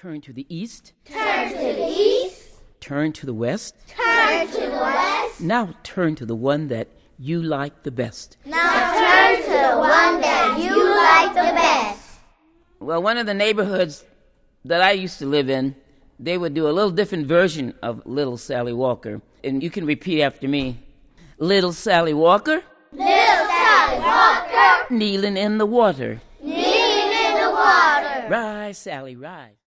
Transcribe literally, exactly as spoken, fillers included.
Turn to the east. Turn to the east. Turn to the west. Turn to the west. Now turn to the one that you like the best. Now turn to the one that you like the best. Well, one of the neighborhoods that I used to live in, they would do a little different version of Little Sally Walker. And you can repeat after me. Little Sally Walker. Little Sally Walker. Kneeling in the water. Kneeling in the water. Rise, Sally, rise.